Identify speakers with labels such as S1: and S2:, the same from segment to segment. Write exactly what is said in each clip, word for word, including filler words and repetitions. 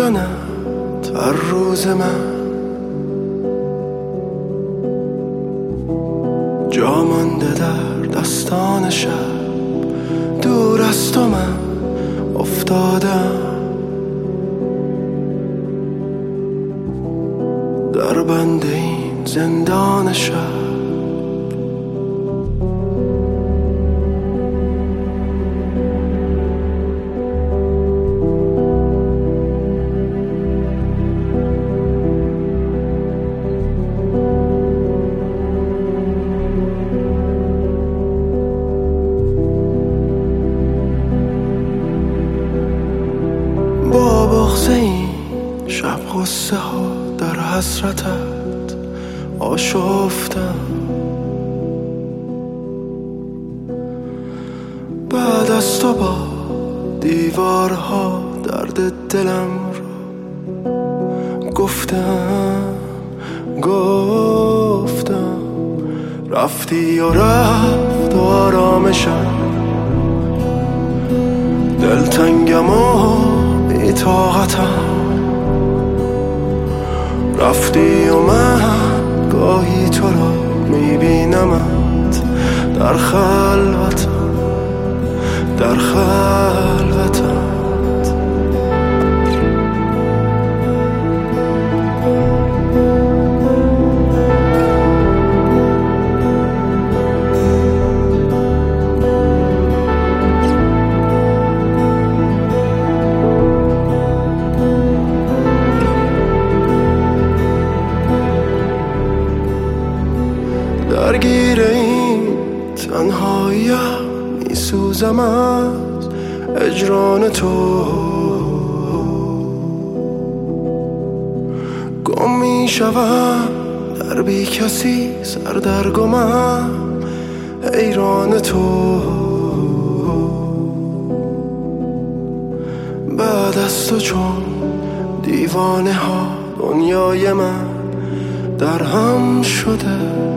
S1: دیدنت هر روز من جا مانده در دستان شب، دور از تو من افتادم در بند این زندان شب. با بغض این شب غصه ها در حسرتت آشفتم، بعد از تو با دیوارها درد دلم رو گفتم گفتم رفتی و رفت و آرامشم، دلتنگم و بی طاقتم، رفتی و من گاهی تو را میبینمت در خلوتم در خلوتم. درگیر این تنهاییم میسوزم از اجران تو، گم میشوم در بی کسی سردرگمم حیران تو، بعد از تو چون دیوانه ها دنیای من در هم شده،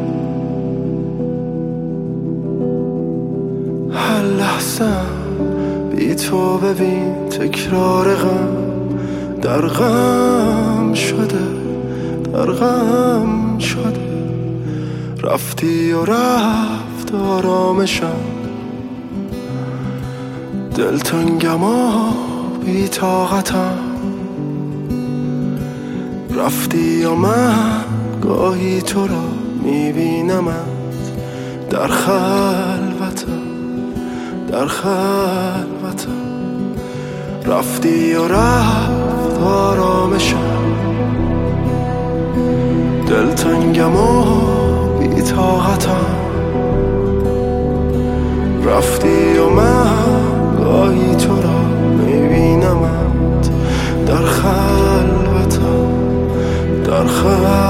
S1: هر لحظه بی تو ببین تکرار غم در غم شده در غم شده، رفتی و رفت آرامشم، دلتنگم و بی طاقتم، رفتی و من گاهی تو را میبینمت در خلوتم در خلوتم، رفتی و رفت آرامشم، دلتنگم و بی طاقتم، رفتی و من گاهی تو را میبینمت در خلوتم در خلوتم.